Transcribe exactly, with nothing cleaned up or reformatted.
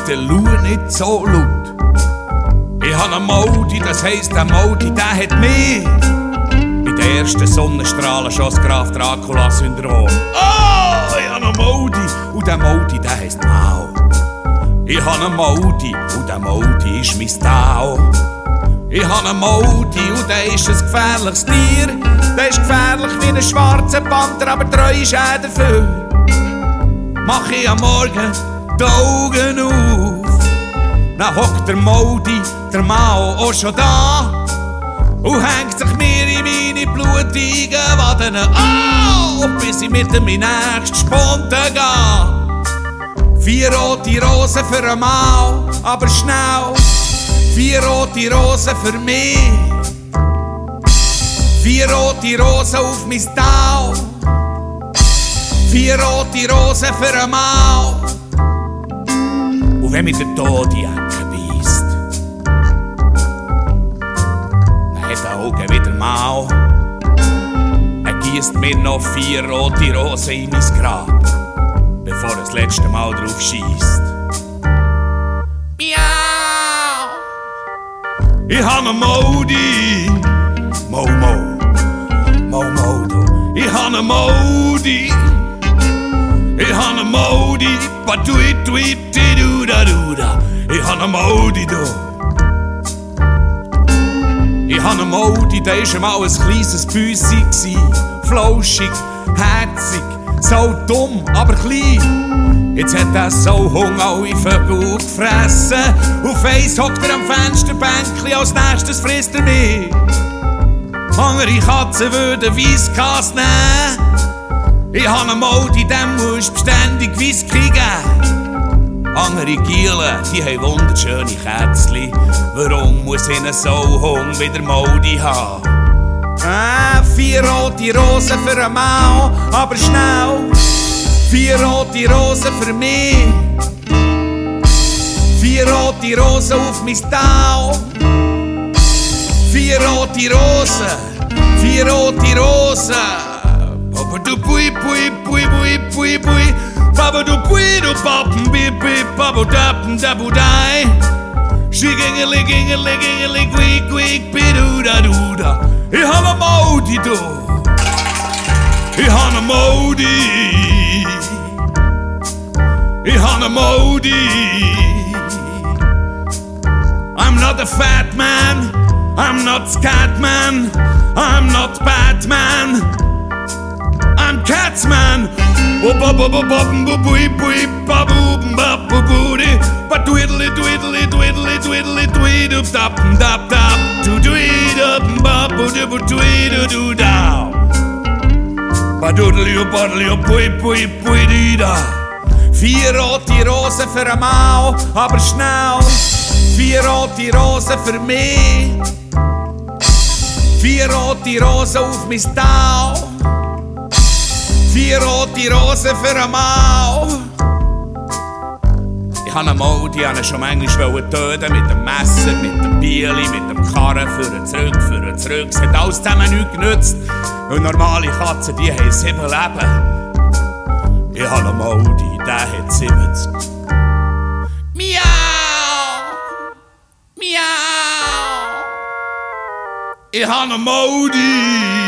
dann schau nicht so laut. Ich habe einen Maudi, das heisst, der Maudi, der hat mich bei den ersten Sonnenstrahlen schon das Graf Dracula-Syndrom. Oh, ich habe einen Maudi und der Maudi, der heisst Mau. Ich habe einen Maudi und der Maudi ist mein Tau. Ich habe einen Maudi und der ist ein gefährliches Tier. Der ist gefährlich wie ein schwarzer Panther, aber treu ist er dafür. Mach ich am Morgen die Augen auf, dann hockt der Maudi, der Mau auch schon da und hängt sich mir in meine blutigen Waden an, bis ich mit dem nächsten Sponten gehe. Vier rote Rosen für ein Mau, aber schnell. Vier rote Rosen für mich. Vier rote Rosen auf mein Tau. Vier rote Rosen für ein Mau. Und wenn mich der Tod in die Ecke beisst, dann hat er Augen wieder Mau. Er gießt mir noch vier rote Rosen in mein Grab, bevor er das letzte Mal drauf schiesst. Miau! Ich habe einen Maudi, Mau Mau, Mau Mau du. Ich habe einen Maudi, ich habe einen Maudi, Badui Dui Du Da Du Da. Ich habe einen Maudi du. Ich habe einen Maudi, der war einmal ein kleines Büssi, flauschig, herzig, so dumm, aber klein. Jetzt hat er so Hunger alle Vögel gefressen. Auf eins hockt er am Fensterbänkli, als nächstes frisst er mich. Andere Katzen würden Weisskas nehmen. Ich habe einen Maudi, dem musst beständig Whisky geben. Andere Gielen, die haben wunderschöne Kätzli. Warum muss ihnen so Hunger wie der Maudi haben? Ah, vier rote Rosen für ein Mau, aber schnell. Vier rote Rosen für mich. Vier rote Rosen auf mein Tau. Vier rote Rosen. Vier rote Rosen. Baba du pui pui pui pui pui pui. Baba du pui du pappen bip bip. Baba dappen dabu dai. Schigingeli gingeli gingeli quick quick bidu da du da. Ich hab einen Maudi du. Ich hab einen Maudi. Ich hab einen Maudi. I'm not a fat man. I'm not Scatman. I'm not Batman. I'm Catsman. Oh ba ba ba ba ba bui bui ba boo ba ba booty. Ba twiddly twiddly twiddly twiddly tweed up dap dap dap. To tweed up ba ba do ba tweed do da. Ba doodly up boddly up bui bui bui di da. Vier rote Rosen für ein Mau, aber schnell. Vier rote Rosen für mich. Vier rote Rosen auf mein Tau. Vier rote Rosen für ein Mau. Ich habe einen Maudi, ich wollte schon manchmal töten. Mit dem Messer, mit dem Bieli, mit dem Karren. Für und zurück, für und zurück. Es hat alles zusammen nichts genützt. Und normale Katzen, die haben sieben Leben. Ich habe einen Maudi, der hat siebzig. Miau! Miau! Ich habe einen Maudi.